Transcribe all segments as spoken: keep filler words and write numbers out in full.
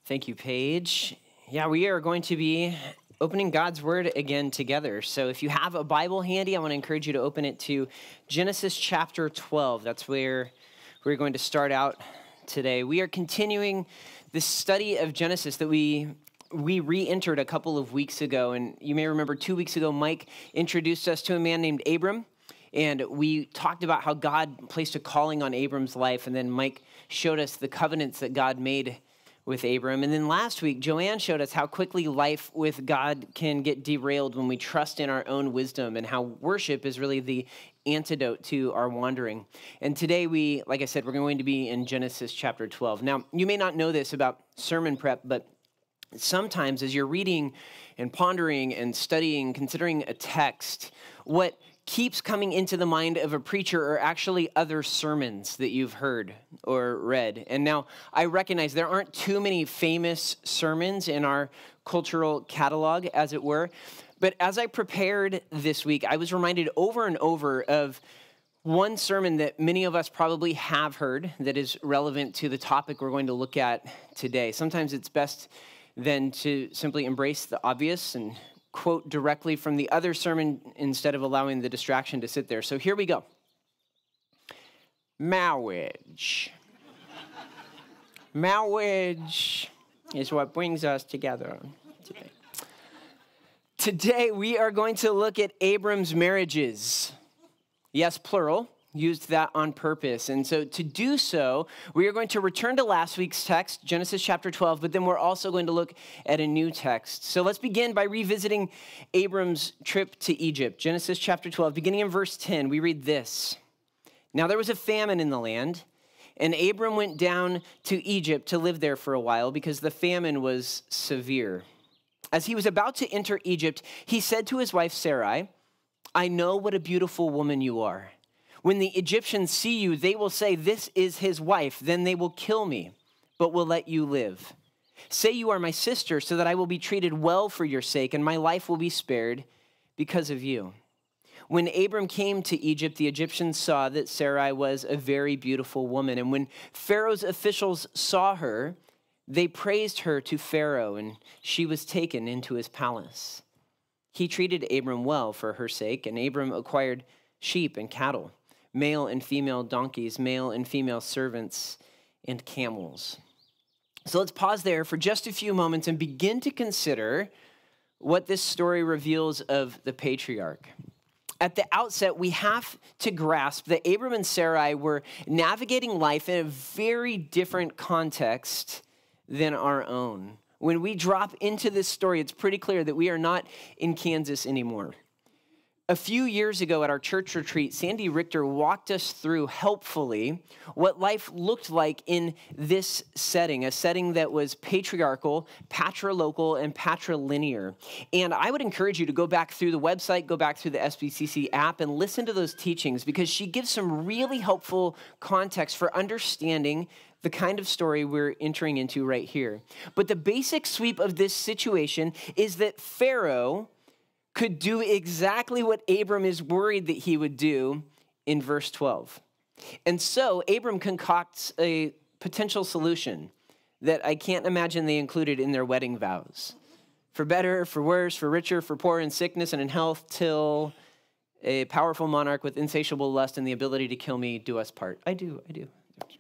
Thank you, Paige. Yeah, we are going to be opening God's Word again together. So if you have a Bible handy, I want to encourage you to open it to Genesis chapter twelve. That's where we're going to start out today. We are continuing this study of Genesis that we we re-entered a couple of weeks ago. And you may remember two weeks ago, Mike introduced us to a man named Abram. And we talked about how God placed a calling on Abram's life. And then Mike showed us the covenants that God made with Abram. And then last week, Joanne showed us how quickly life with God can get derailed when we trust in our own wisdom, and how worship is really the antidote to our wandering. And today we, like I said, we're going to be in Genesis chapter twelve. Now, you may not know this about sermon prep, but sometimes as you're reading and pondering and studying, considering a text, what keeps coming into the mind of a preacher are actually other sermons that you've heard or read. And now I recognize there aren't too many famous sermons in our cultural catalog, as it were. But as I prepared this week, I was reminded over and over of one sermon that many of us probably have heard that is relevant to the topic we're going to look at today. Sometimes it's best then to simply embrace the obvious and quote directly from the other sermon instead of allowing the distraction to sit there. So here we go. Marriage. Marriage is what brings us together today. Today we are going to look at Abram's marriages. Yes, plural. Used that on purpose. And so to do so, we are going to return to last week's text, Genesis chapter twelve, but then we're also going to look at a new text. So let's begin by revisiting Abram's trip to Egypt. Genesis chapter twelve, beginning in verse ten, we read this. Now there was a famine in the land, and Abram went down to Egypt to live there for a while because the famine was severe. As he was about to enter Egypt, he said to his wife Sarai, "I know what a beautiful woman you are. When the Egyptians see you, they will say, 'This is his wife.' Then they will kill me, but will let you live. Say you are my sister, so that I will be treated well for your sake, and my life will be spared because of you." When Abram came to Egypt, the Egyptians saw that Sarai was a very beautiful woman. And when Pharaoh's officials saw her, they praised her to Pharaoh, and she was taken into his palace. He treated Abram well for her sake, and Abram acquired sheep and cattle, male and female donkeys, male and female servants, and camels. So let's pause there for just a few moments and begin to consider what this story reveals of the patriarch. At the outset, we have to grasp that Abram and Sarai were navigating life in a very different context than our own. When we drop into this story, it's pretty clear that we are not in Kansas anymore. A few years ago at our church retreat, Sandy Richter walked us through helpfully what life looked like in this setting, a setting that was patriarchal, patrilocal, and patrilinear. And I would encourage you to go back through the website, go back through the S B C C app, and listen to those teachings, because she gives some really helpful context for understanding the kind of story we're entering into right here. But the basic sweep of this situation is that Pharaoh could do exactly what Abram is worried that he would do in verse twelve. And so Abram concocts a potential solution that I can't imagine they included in their wedding vows. For better, for worse, for richer, for poor, in sickness and in health, till a powerful monarch with insatiable lust and the ability to kill me do us part. I do, I do.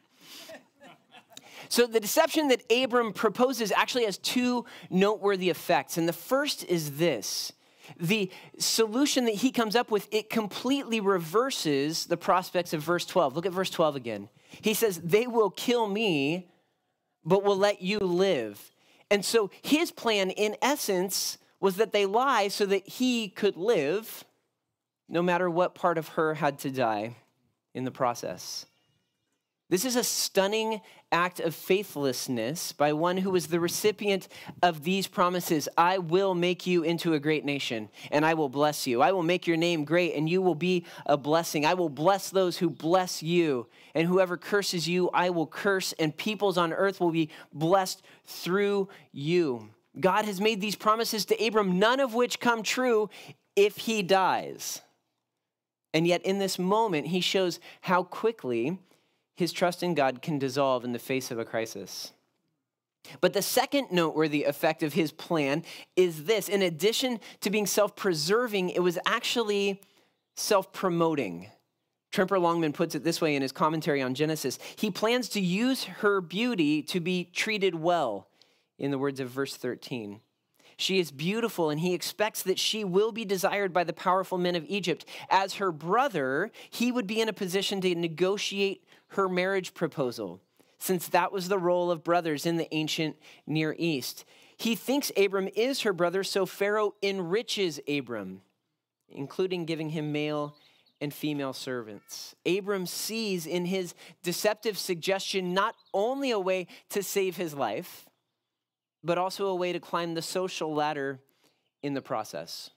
So the deception that Abram proposes actually has two noteworthy effects. And the first is this. The solution that he comes up with, it completely reverses the prospects of verse twelve. Look at verse twelve again. He says, "They will kill me, but will let you live." And so his plan, in essence, was that they lie so that he could live, no matter what part of her had to die in the process. This is a stunning act of faithlessness by one who was the recipient of these promises. "I will make you into a great nation, and I will bless you. I will make your name great, and you will be a blessing. I will bless those who bless you, and whoever curses you, I will curse, and peoples on earth will be blessed through you." God has made these promises to Abram, none of which come true if he dies. And yet in this moment, he shows how quickly his trust in God can dissolve in the face of a crisis. But the second noteworthy effect of his plan is this. In addition to being self-preserving, it was actually self-promoting. Tremper Longman puts it this way in his commentary on Genesis. He plans to use her beauty to be treated well, in the words of verse thirteen. She is beautiful, and he expects that she will be desired by the powerful men of Egypt. As her brother, he would be in a position to negotiate her marriage proposal, since that was the role of brothers in the ancient Near East. He thinks Abram is her brother, so Pharaoh enriches Abram, including giving him male and female servants. Abram sees in his deceptive suggestion not only a way to save his life, but also a way to climb the social ladder in the process.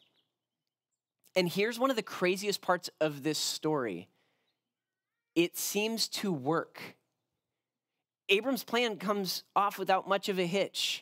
And here's one of the craziest parts of this story. It seems to work. Abram's plan comes off without much of a hitch,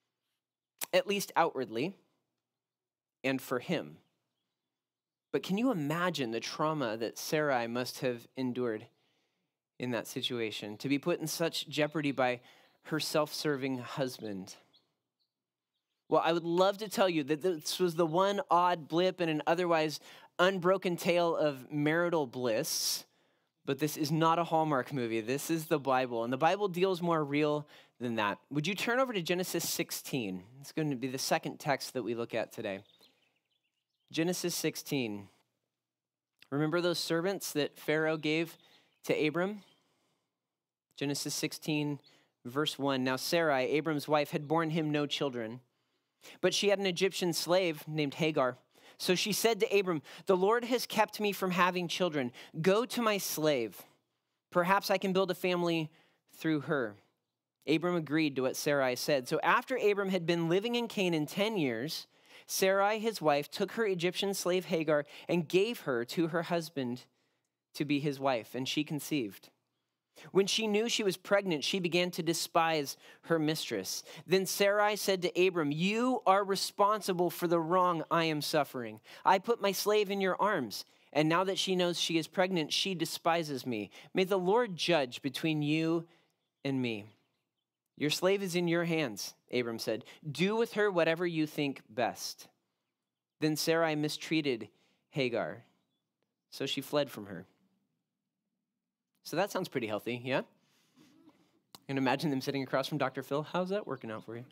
at least outwardly, and for him. But can you imagine the trauma that Sarai must have endured in that situation, to be put in such jeopardy by her self-serving husband? Well, I would love to tell you that this was the one odd blip in an otherwise unbroken tale of marital bliss, but this is not a Hallmark movie. This is the Bible, and the Bible deals more real than that. Would you turn over to Genesis sixteen? It's going to be the second text that we look at today. Genesis sixteen. Remember those servants that Pharaoh gave to Abram? Genesis sixteen, verse one. Now Sarai, Abram's wife, had borne him no children, but she had an Egyptian slave named Hagar. So she said to Abram, "The Lord has kept me from having children. Go to my slave. Perhaps I can build a family through her." Abram agreed to what Sarai said. So after Abram had been living in Canaan ten years, Sarai, his wife, took her Egyptian slave Hagar and gave her to her husband to be his wife, and she conceived. When she knew she was pregnant, she began to despise her mistress. Then Sarai said to Abram, "You are responsible for the wrong I am suffering. I put my slave in your arms, and now that she knows she is pregnant, she despises me. May the Lord judge between you and me." "Your slave is in your hands," Abram said. "Do with her whatever you think best." Then Sarai mistreated Hagar, so she fled from her. So that sounds pretty healthy, yeah? You can imagine them sitting across from Doctor Phil. How's that working out for you?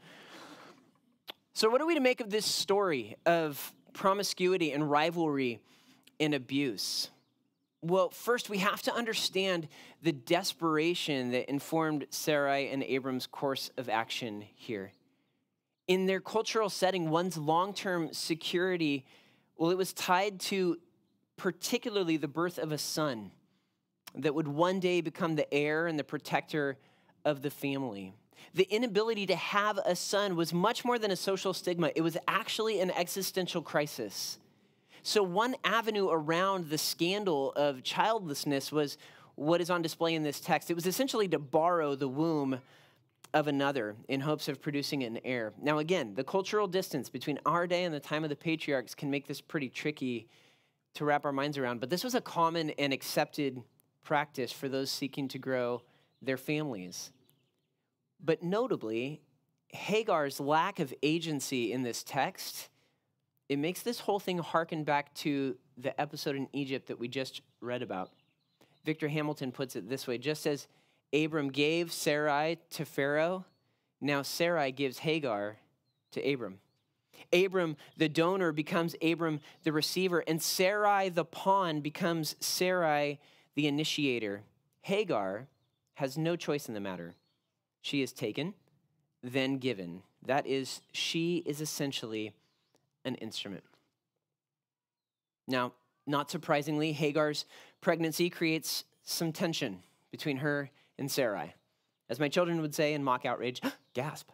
So what are we to make of this story of promiscuity and rivalry and abuse? Well, first we have to understand the desperation that informed Sarai and Abram's course of action here. In their cultural setting, one's long-term security, well, it was tied to particularly the birth of a son that would one day become the heir and the protector of the family. The inability to have a son was much more than a social stigma. It was actually an existential crisis. So one avenue around the scandal of childlessness was what is on display in this text. It was essentially to borrow the womb of another in hopes of producing an heir. Now again, the cultural distance between our day and the time of the patriarchs can make this pretty tricky to wrap our minds around, but this was a common and accepted practice for those seeking to grow their families. But notably, Hagar's lack of agency in this text, it makes this whole thing harken back to the episode in Egypt that we just read about. Victor Hamilton puts it this way: just as Abram gave Sarai to Pharaoh, now Sarai gives Hagar to Abram. Abram, the donor, becomes Abram, the receiver, and Sarai, the pawn, becomes Sarai, the initiator. Hagar has no choice in the matter. She is taken, then given. That is, she is essentially an instrument. Now, not surprisingly, Hagar's pregnancy creates some tension between her and Sarai. As my children would say in mock outrage, gasp.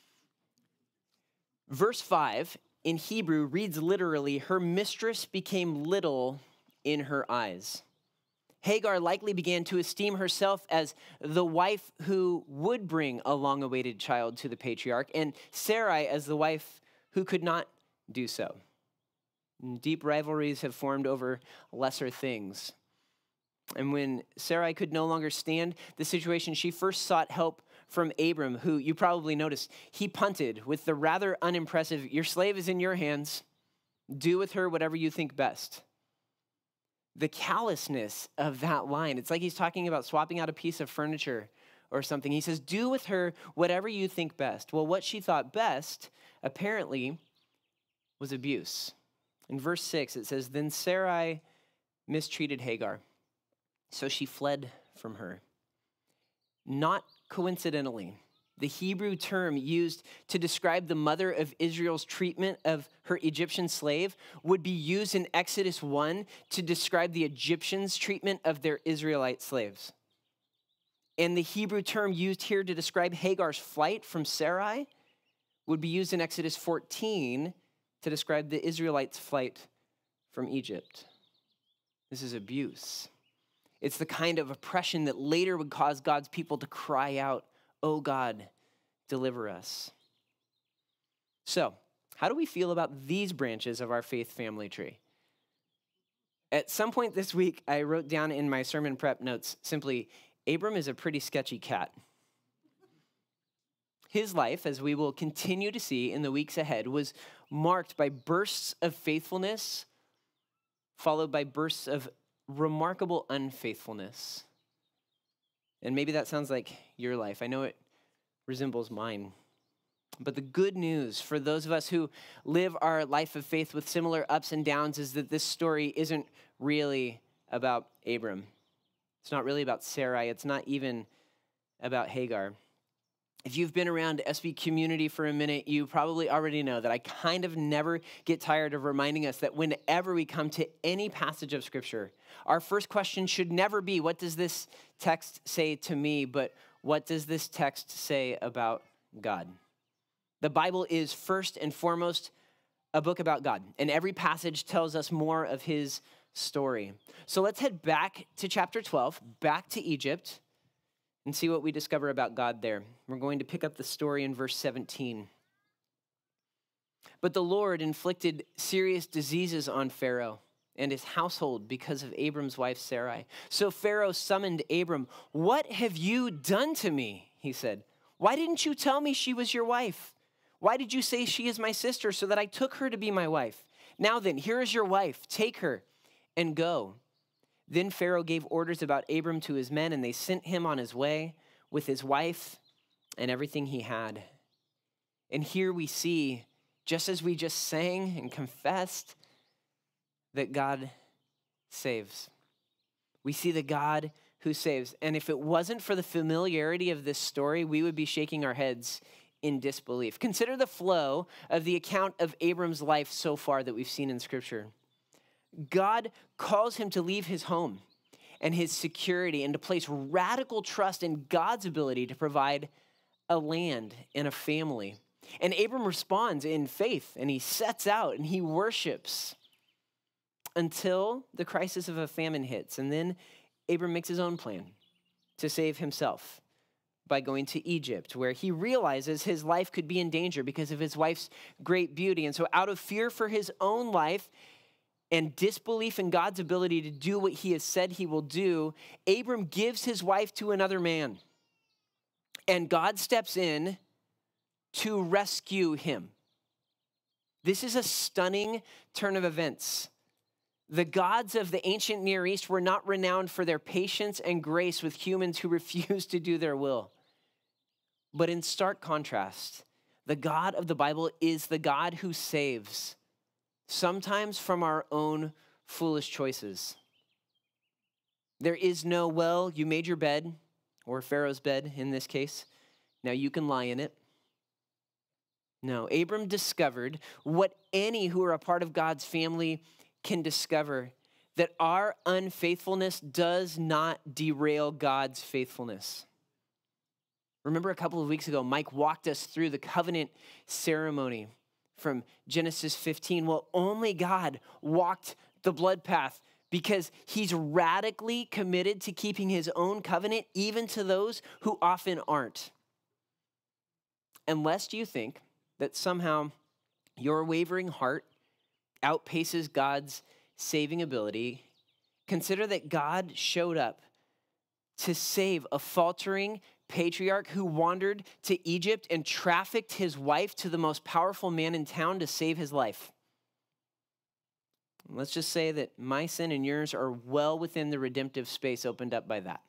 Verse five in Hebrew reads literally, "Her mistress became little in her eyes." Hagar likely began to esteem herself as the wife who would bring a long-awaited child to the patriarch, and Sarai as the wife who could not do so. Deep rivalries have formed over lesser things. And when Sarai could no longer stand the situation, she first sought help from Abram, who you probably noticed, he punted with the rather unimpressive, "Your slave is in your hands. Do with her whatever you think best." The callousness of that line, it's like he's talking about swapping out a piece of furniture or something. He says, "Do with her whatever you think best." Well, what she thought best, apparently, was abuse. In verse six, it says, "Then Sarai mistreated Hagar, so she fled from her." Not coincidentally, the Hebrew term used to describe the mother of Israel's treatment of her Egyptian slave would be used in Exodus one to describe the Egyptians' treatment of their Israelite slaves. And the Hebrew term used here to describe Hagar's flight from Sarai would be used in Exodus fourteen to describe the Israelites' flight from Egypt. This is abuse. It's the kind of oppression that later would cause God's people to cry out, "Oh God, deliver us." So, how do we feel about these branches of our faith family tree? At some point this week, I wrote down in my sermon prep notes simply, Abram is a pretty sketchy cat. His life, as we will continue to see in the weeks ahead, was marked by bursts of faithfulness, followed by bursts of remarkable unfaithfulness. And maybe that sounds like your life. I know it resembles mine. But the good news for those of us who live our life of faith with similar ups and downs is that this story isn't really about Abram. It's not really about Sarai. It's not even about Hagar. If you've been around S B Community for a minute, you probably already know that I kind of never get tired of reminding us that whenever we come to any passage of Scripture, our first question should never be, what does this text say to me, but what does this text say about God? The Bible is first and foremost a book about God, and every passage tells us more of his story. So let's head back to chapter twelve, back to Egypt, and see what we discover about God there. We're going to pick up the story in verse seventeen. But the Lord inflicted serious diseases on Pharaoh and his household because of Abram's wife Sarai. So Pharaoh summoned Abram. "What have you done to me?" he said. "Why didn't you tell me she was your wife? Why did you say she is my sister so that I took her to be my wife? Now then, here is your wife. Take her and go." Then Pharaoh gave orders about Abram to his men, and they sent him on his way with his wife and everything he had. And here we see, just as we just sang and confessed, that God saves. We see the God who saves. And if it wasn't for the familiarity of this story, we would be shaking our heads in disbelief. Consider the flow of the account of Abram's life so far that we've seen in Scripture. God calls him to leave his home and his security and to place radical trust in God's ability to provide a land and a family. And Abram responds in faith, and he sets out and he worships until the crisis of a famine hits. And then Abram makes his own plan to save himself by going to Egypt, where he realizes his life could be in danger because of his wife's great beauty. And so out of fear for his own life and disbelief in God's ability to do what he has said he will do, Abram gives his wife to another man. And God steps in to rescue him. This is a stunning turn of events. The gods of the ancient Near East were not renowned for their patience and grace with humans who refused to do their will. But in stark contrast, the God of the Bible is the God who saves, sometimes from our own foolish choices. There is no, well, you made your bed, or Pharaoh's bed in this case, now you can lie in it. No, Abram discovered what any who are a part of God's family can discover, that our unfaithfulness does not derail God's faithfulness. Remember a couple of weeks ago, Mike walked us through the covenant ceremony from Genesis fifteen. Well, only God walked the blood path because he's radically committed to keeping his own covenant, even to those who often aren't. Unless you think that somehow your wavering heart outpaces God's saving ability, Consider that God showed up to save a faltering patriarch who wandered to Egypt and trafficked his wife to the most powerful man in town to save his life. Let's just say that my sin and yours are well within the redemptive space opened up by that.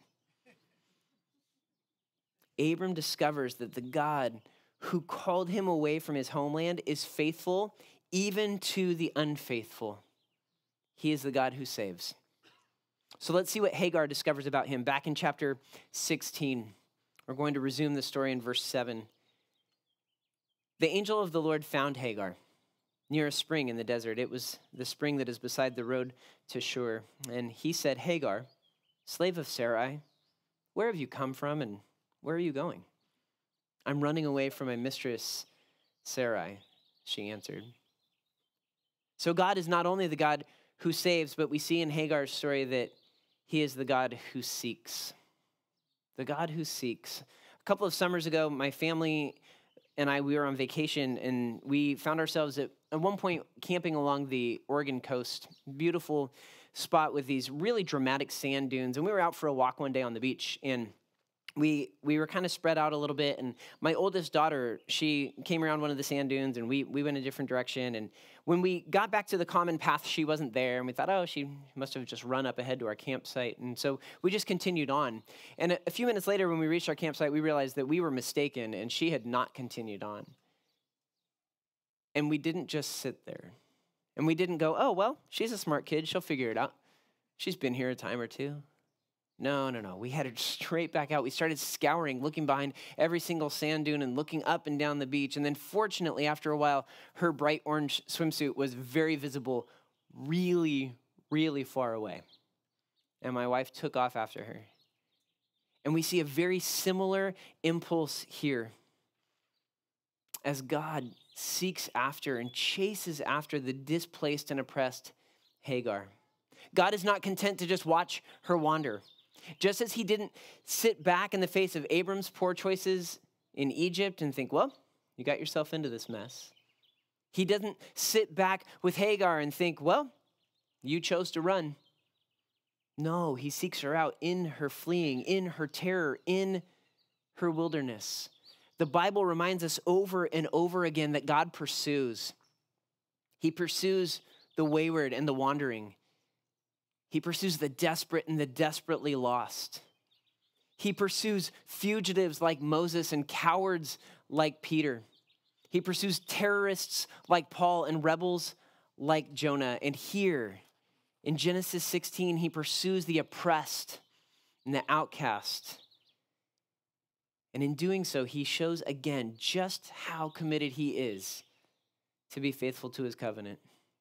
Abram discovers that the God who called him away from his homeland is faithful even to the unfaithful. He is the God who saves. So let's see what Hagar discovers about him. Back in chapter sixteen, we're going to resume the story in verse seven. The angel of the Lord found Hagar near a spring in the desert. It was the spring that is beside the road to Shur. And he said, Hagar, slave of Sarai, where have you come from and where are you going? I'm running away from my mistress, Sarai, she answered. So God is not only the God who saves, but we see in Hagar's story that he is the God who seeks. The God who seeks. A couple of summers ago, my family and I, we were on vacation, and we found ourselves at, at one point camping along the Oregon coast. Beautiful spot with these really dramatic sand dunes. And we were out for a walk one day on the beach, and we we were kind of spread out a little bit. And my oldest daughter, she came around one of the sand dunes, and we we went a different direction. And when we got back to the common path, she wasn't there. And we thought, oh, she must have just run up ahead to our campsite. And so we just continued on. And a, a few minutes later, when we reached our campsite, we realized that we were mistaken, and she had not continued on. And we didn't just sit there. And we didn't go, oh, well, she's a smart kid. She'll figure it out. She's been here a time or two. No, no, no. We headed straight back out. We started scouring, looking behind every single sand dune and looking up and down the beach. And then fortunately, after a while, her bright orange swimsuit was very visible, really, really far away. And my wife took off after her. And we see a very similar impulse here as God seeks after and chases after the displaced and oppressed Hagar. God is not content to just watch her wander. Just as he didn't sit back in the face of Abram's poor choices in Egypt and think, well, you got yourself into this mess. He doesn't sit back with Hagar and think, well, you chose to run. No, he seeks her out in her fleeing, in her terror, in her wilderness. The Bible reminds us over and over again that God pursues. He pursues the wayward and the wandering. He pursues the desperate and the desperately lost. He pursues fugitives like Moses and cowards like Peter. He pursues terrorists like Paul and rebels like Jonah. And here in Genesis sixteen, he pursues the oppressed and the outcast. And in doing so, he shows again just how committed he is to be faithful to his covenant.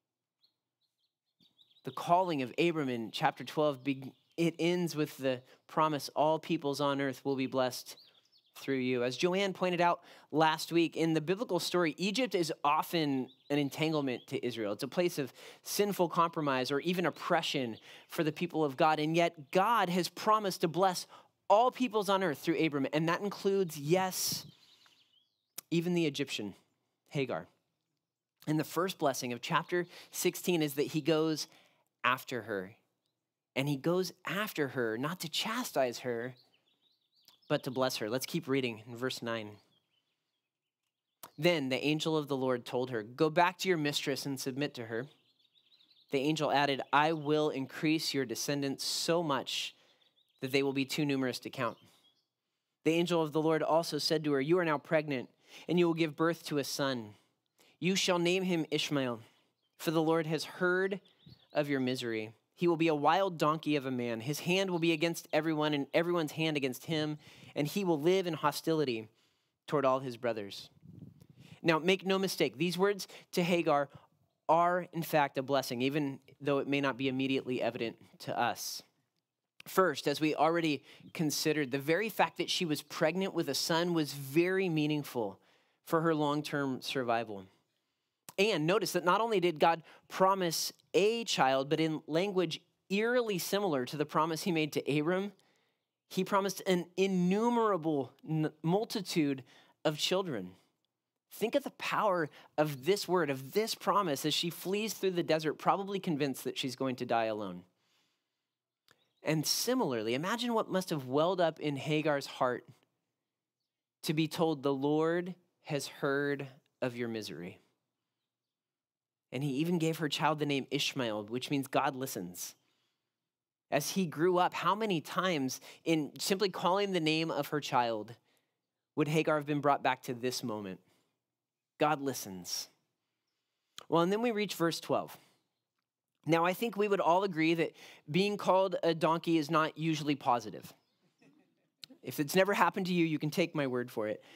The calling of Abram in chapter twelve, it ends with the promise all peoples on earth will be blessed through you. As Joanne pointed out last week, in the biblical story, Egypt is often an entanglement to Israel. It's a place of sinful compromise or even oppression for the people of God. And yet God has promised to bless all peoples on earth through Abram. And that includes, yes, even the Egyptian, Hagar. And the first blessing of chapter sixteen is that he goes after her. And he goes after her, not to chastise her, but to bless her. Let's keep reading in verse nine. Then the angel of the Lord told her, go back to your mistress and submit to her. The angel added, I will increase your descendants so much that they will be too numerous to count. The angel of the Lord also said to her, you are now pregnant, and you will give birth to a son. You shall name him Ishmael, for the Lord has heard of your misery. He will be a wild donkey of a man. His hand will be against everyone and everyone's hand against him, and he will live in hostility toward all his brothers. Now, make no mistake, these words to Hagar are in fact a blessing, even though it may not be immediately evident to us. First, as we already considered, the very fact that she was pregnant with a son was very meaningful for her long-term survival. And notice that not only did God promise a child, but in language eerily similar to the promise he made to Abram, he promised an innumerable multitude of children. Think of the power of this word, of this promise, as she flees through the desert, probably convinced that she's going to die alone. And similarly, imagine what must have welled up in Hagar's heart to be told, the Lord has heard of your misery. And he even gave her child the name Ishmael, which means God listens. As he grew up, how many times in simply calling the name of her child would Hagar have been brought back to this moment? God listens. Well, and then we reach verse twelve. Now, I think we would all agree that being called a donkey is not usually positive. If it's never happened to you, you can take my word for it.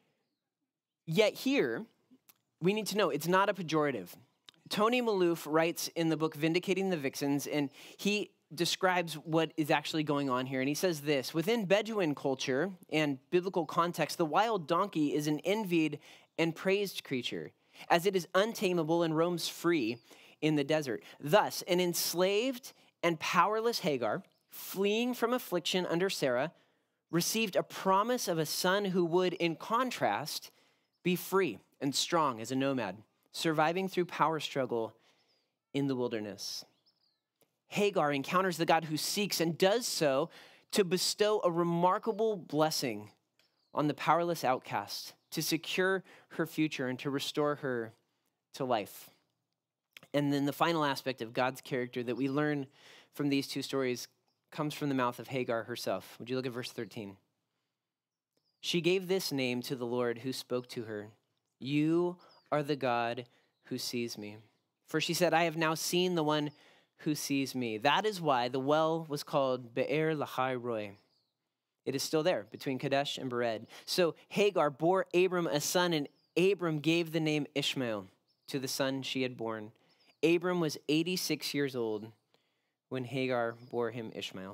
Yet here, we need to know it's not a pejorative. Tony Maloof writes in the book Vindicating the Vixens, and he describes what is actually going on here. And he says this: within Bedouin culture and biblical context, the wild donkey is an envied and praised creature, as it is untamable and roams free in the desert. Thus, an enslaved and powerless Hagar, fleeing from affliction under Sarah, received a promise of a son who would, in contrast, be free and strong as a nomad, surviving through power struggle in the wilderness. Hagar encounters the God who seeks and does so to bestow a remarkable blessing on the powerless outcast, to secure her future and to restore her to life. And then the final aspect of God's character that we learn from these two stories comes from the mouth of Hagar herself. Would you look at verse thirteen? She gave this name to the Lord who spoke to her: "You are the God who sees me." For she said, "I have now seen the one who sees me." That is why the well was called Be'er Lahai Roi. It is still there between Kadesh and Bered. So Hagar bore Abram a son, and Abram gave the name Ishmael to the son she had born. Abram was eighty-six years old when Hagar bore him Ishmael.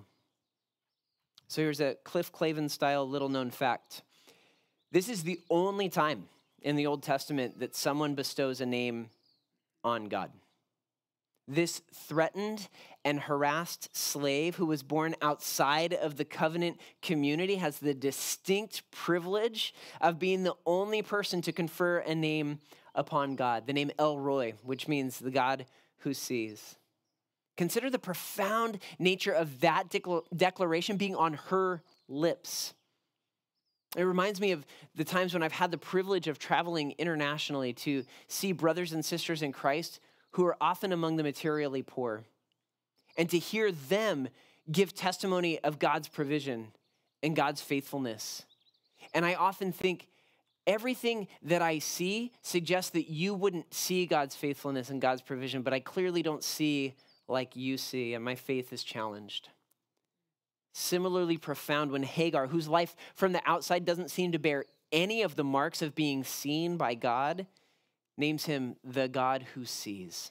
So here's a Cliff Clavin style little known fact. This is the only time in the Old Testament that someone bestows a name on God. This threatened and harassed slave who was born outside of the covenant community has the distinct privilege of being the only person to confer a name upon God, the name El Roi, which means the God who sees. Consider the profound nature of that declaration being on her lips. It reminds me of the times when I've had the privilege of traveling internationally to see brothers and sisters in Christ who are often among the materially poor, and to hear them give testimony of God's provision and God's faithfulness. And I often think, everything that I see suggests that you wouldn't see God's faithfulness and God's provision, but I clearly don't see like you see, and my faith is challenged. Similarly profound when Hagar, whose life from the outside doesn't seem to bear any of the marks of being seen by God, names him the God who sees.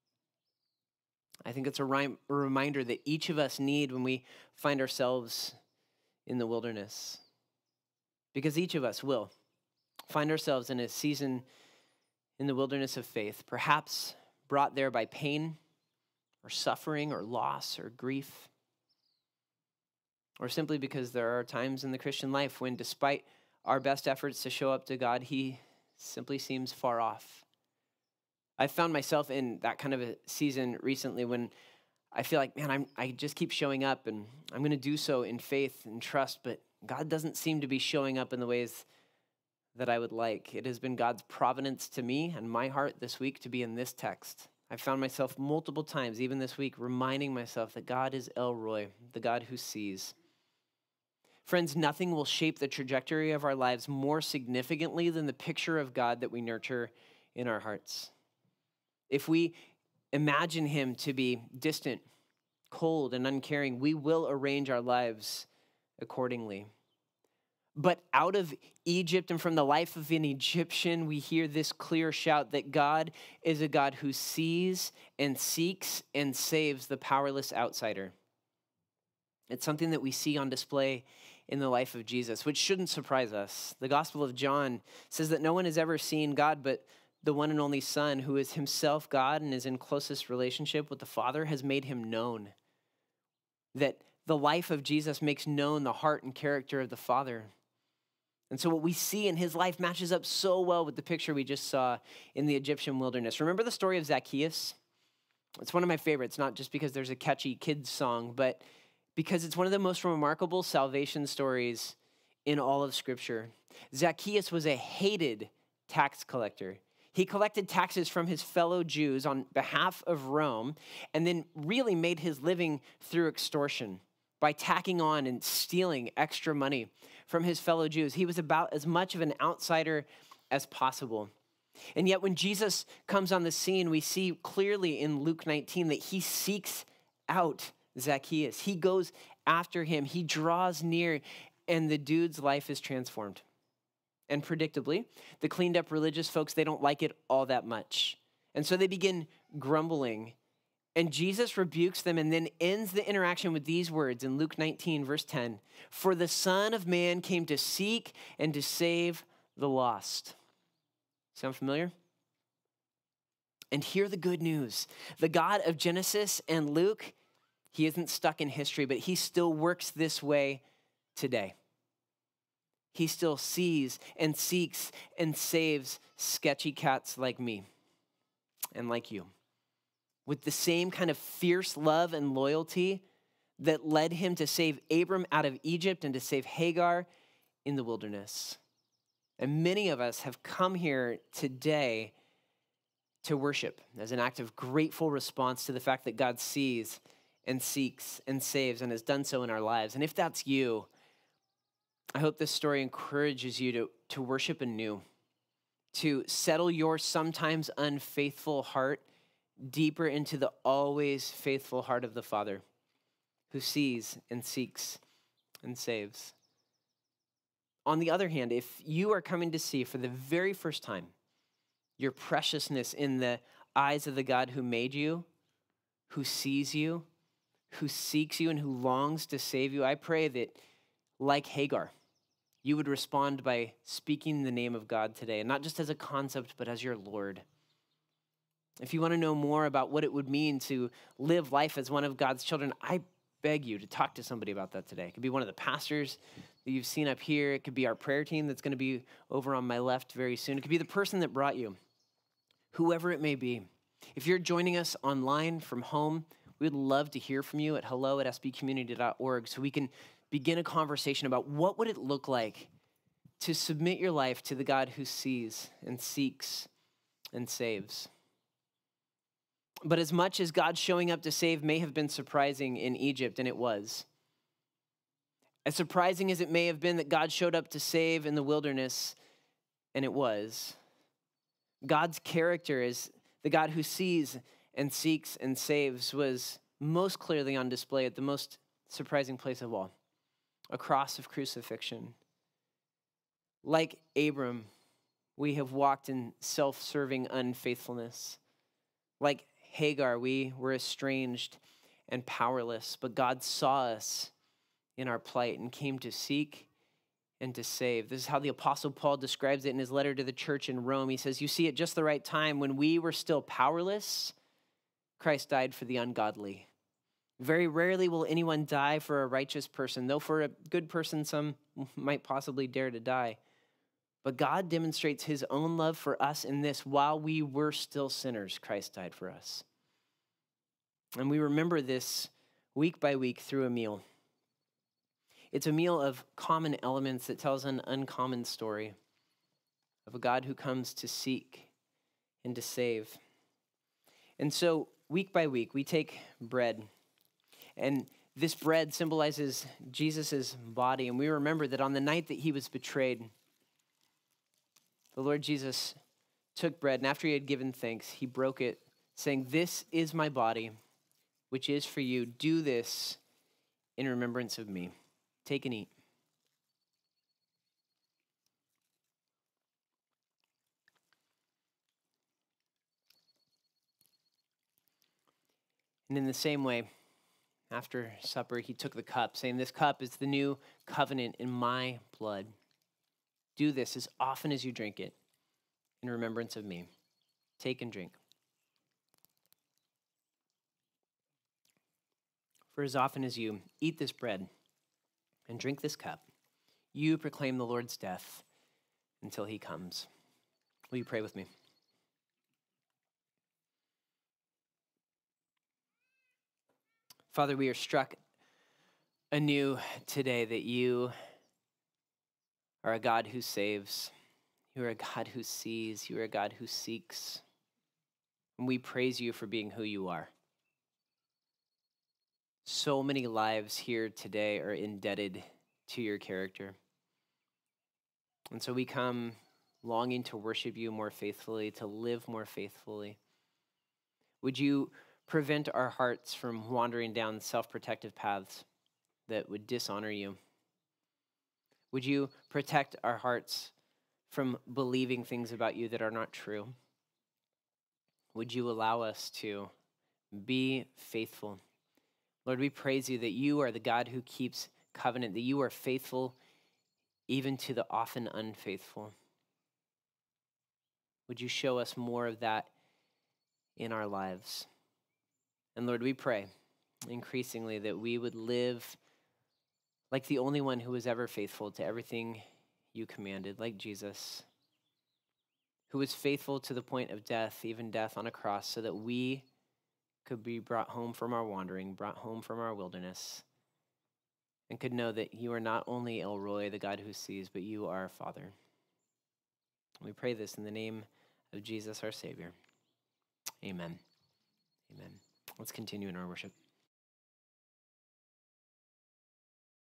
I think it's a, rhyme, a reminder that each of us need when we find ourselves in the wilderness, because each of us will find ourselves in a season in the wilderness of faith, perhaps brought there by pain or suffering or loss or grief, or simply because there are times in the Christian life when, despite our best efforts to show up to God, he simply seems far off. I found myself in that kind of a season recently when I feel like, man, I'm, I just keep showing up, and I'm going to do so in faith and trust, but God doesn't seem to be showing up in the ways that I would like. It has been God's providence to me and my heart this week to be in this text. I found myself multiple times, even this week, reminding myself that God is El Roi, the God who sees. Friends, nothing will shape the trajectory of our lives more significantly than the picture of God that we nurture in our hearts. If we imagine him to be distant, cold, and uncaring, we will arrange our lives accordingly. But out of Egypt and from the life of an Egyptian, we hear this clear shout that God is a God who sees and seeks and saves the powerless outsider. It's something that we see on display in the life of Jesus, which shouldn't surprise us. The Gospel of John says that no one has ever seen God, but the one and only Son, who is himself God and is in closest relationship with the Father, has made him known. That the life of Jesus makes known the heart and character of the Father. And so what we see in his life matches up so well with the picture we just saw in the Egyptian wilderness. Remember the story of Zacchaeus? It's one of my favorites, not just because there's a catchy kids song, but because it's one of the most remarkable salvation stories in all of Scripture. Zacchaeus was a hated tax collector. He collected taxes from his fellow Jews on behalf of Rome, and then really made his living through extortion by tacking on and stealing extra money from his fellow Jews. He was about as much of an outsider as possible. And yet when Jesus comes on the scene, we see clearly in Luke nineteen that he seeks out Zacchaeus. He goes after him. He draws near, and the dude's life is transformed. And predictably, the cleaned up religious folks, they don't like it all that much. And so they begin grumbling. And Jesus rebukes them and then ends the interaction with these words in Luke nineteen, verse ten. For the Son of Man came to seek and to save the lost. Sound familiar? And hear the good news. The God of Genesis and Luke, he isn't stuck in history, but he still works this way today. He still sees and seeks and saves sketchy cats like me and like you, with the same kind of fierce love and loyalty that led him to save Abram out of Egypt and to save Hagar in the wilderness. And many of us have come here today to worship as an act of grateful response to the fact that God sees and seeks and saves and has done so in our lives. And if that's you, I hope this story encourages you to, to worship anew, to settle your sometimes unfaithful heart deeper into the always faithful heart of the Father, who sees and seeks and saves. On the other hand, if you are coming to see for the very first time your preciousness in the eyes of the God who made you, who sees you, who seeks you, and who longs to save you, I pray that, like Hagar, you would respond by speaking the name of God today, and not just as a concept, but as your Lord. If you want to know more about what it would mean to live life as one of God's children, I beg you to talk to somebody about that today. It could be one of the pastors that you've seen up here. It could be our prayer team that's going to be over on my left very soon. It could be the person that brought you, whoever it may be. If you're joining us online from home, we would love to hear from you at hello at s b community dot org so we can begin a conversation about what would it look like to submit your life to the God who sees and seeks and saves. But as much as God showing up to save may have been surprising in Egypt, and it was, as surprising as it may have been that God showed up to save in the wilderness, and it was, God's character as the God who sees and seeks and saves was most clearly on display at the most surprising place of all, a cross of crucifixion. Like Abram, we have walked in self-serving unfaithfulness. Like Hagar, we were estranged and powerless, but God saw us in our plight and came to seek and to save. This is how the Apostle Paul describes it in his letter to the church in Rome. He says, you see, at just the right time, when we were still powerless, Christ died for the ungodly. Very rarely will anyone die for a righteous person, though for a good person, some might possibly dare to die. But God demonstrates his own love for us in this: while we were still sinners, Christ died for us. And we remember this week by week through a meal. It's a meal of common elements that tells an uncommon story of a God who comes to seek and to save. And so week by week, we take bread, and this bread symbolizes Jesus' body. And we remember that on the night that he was betrayed, the Lord Jesus took bread, and after he had given thanks, he broke it, saying, "This is my body, which is for you. Do this in remembrance of me." Take and eat. And in the same way, after supper, he took the cup, saying, "This cup is the new covenant in my blood. Do this as often as you drink it in remembrance of me." Take and drink. For as often as you eat this bread and drink this cup, you proclaim the Lord's death until he comes. Will you pray with me? Father, we are struck anew today that you are a God who saves. You are a God who sees. You are a God who seeks. And we praise you for being who you are. So many lives here today are indebted to your character. And so we come longing to worship you more faithfully, to live more faithfully. Would you prevent our hearts from wandering down self-protective paths that would dishonor you? Would you protect our hearts from believing things about you that are not true? Would you allow us to be faithful? Lord, we praise you that you are the God who keeps covenant, that you are faithful even to the often unfaithful. Would you show us more of that in our lives? And Lord, we pray increasingly that we would live like the only one who was ever faithful to everything you commanded, like Jesus, who was faithful to the point of death, even death on a cross, so that we could be brought home from our wandering, brought home from our wilderness, and could know that you are not only El Roi, the God who sees, but you are our Father. We pray this in the name of Jesus, our Savior. Amen. Amen. Let's continue in our worship.